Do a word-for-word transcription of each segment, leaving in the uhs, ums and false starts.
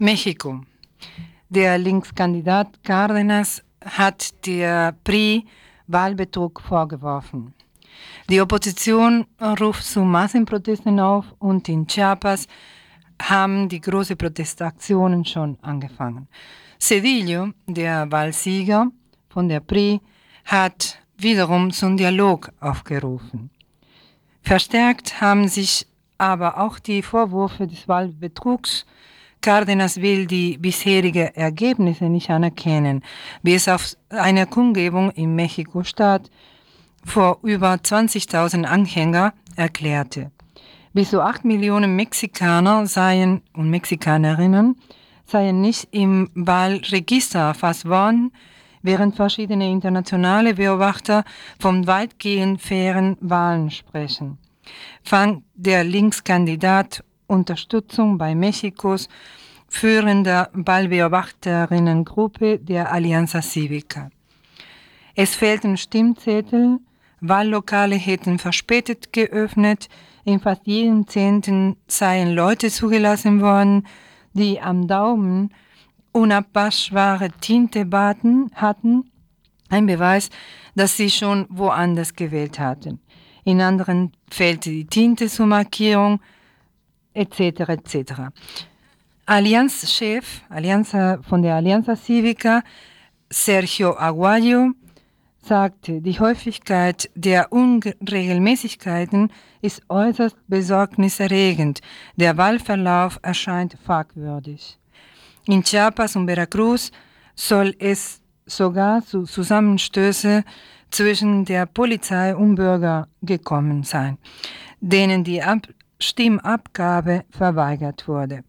Mexiko. Der Linkskandidat Cárdenas hat der P R I Wahlbetrug vorgeworfen. Die Opposition ruft zu Massenprotesten auf und in Chiapas haben die großen Protestaktionen schon angefangen. Zedillo, der Wahlsieger von der P R I, hat wiederum zum Dialog aufgerufen. Verstärkt haben sich aber auch die Vorwürfe des Wahlbetrugs. Cárdenas will die bisherigen Ergebnisse nicht anerkennen, wie es auf einer Kundgebung in Mexiko-Stadt vor über zwanzigtausend Anhänger erklärte. Bis zu acht Millionen Mexikaner seien und Mexikanerinnen seien nicht im Wahlregister erfasst worden, während verschiedene internationale Beobachter von weitgehend fairen Wahlen sprechen. Fand der Linkskandidat Unterstützung bei Mexikos führender Wahlbeobachterinnengruppe der Alianza Cívica. Es fehlten Stimmzettel, Wahllokale hätten verspätet geöffnet, in fast jedem Zehnten seien Leute zugelassen worden, die am Daumen unabwaschbare Tinte baten, hatten, ein Beweis, dass sie schon woanders gewählt hatten. In anderen fehlte die Tinte zur Markierung, et cetera et cetera. Allianz-Chef Alianza, von der Alianza Cívica, Sergio Aguayo, sagte, die Häufigkeit der Unregelmäßigkeiten ist äußerst besorgniserregend. Der Wahlverlauf erscheint fragwürdig. In Chiapas und Veracruz soll es sogar zu Zusammenstößen zwischen der Polizei und Bürgern gekommen sein, denen die Ab- Stimmabgabe verweigert wurde.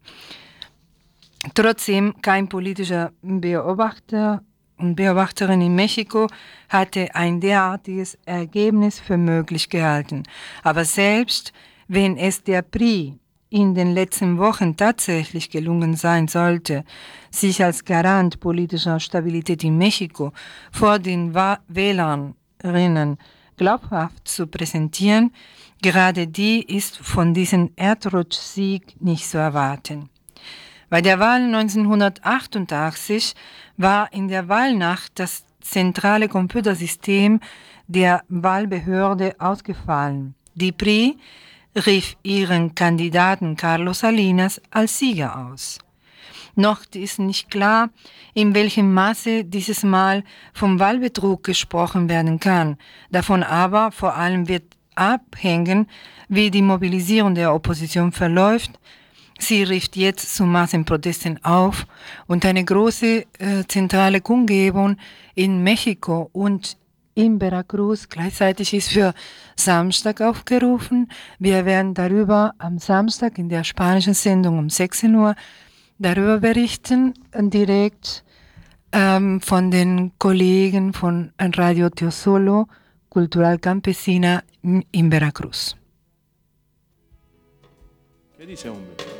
Trotzdem kein politischer Beobachter und Beobachterin in Mexiko hatte ein derartiges Ergebnis für möglich gehalten. Aber selbst wenn es der P R I in den letzten Wochen tatsächlich gelungen sein sollte, sich als Garant politischer Stabilität in Mexiko vor den Wählerinnen glaubhaft zu präsentieren, gerade die ist von diesem Erdrutschsieg nicht zu erwarten. Bei der Wahl neunzehnhundertachtundachtzig war in der Wahlnacht das zentrale Computersystem der Wahlbehörde ausgefallen. Die P R I rief ihren Kandidaten Carlos Salinas als Sieger aus. Noch ist nicht klar, in welchem Maße dieses Mal vom Wahlbetrug gesprochen werden kann. Davon aber vor allem wird abhängen, wie die Mobilisierung der Opposition verläuft. Sie rief jetzt zu Massenprotesten auf und eine große äh, zentrale Kundgebung in Mexiko und in Veracruz gleichzeitig ist für Samstag aufgerufen. Wir werden darüber am Samstag in der spanischen Sendung um sechzehn Uhr darüber berichten, direkt ähm, von den Kollegen von Radio Teo Solo, Cultural Campesina in Veracruz. ¿Qué dice, hombre?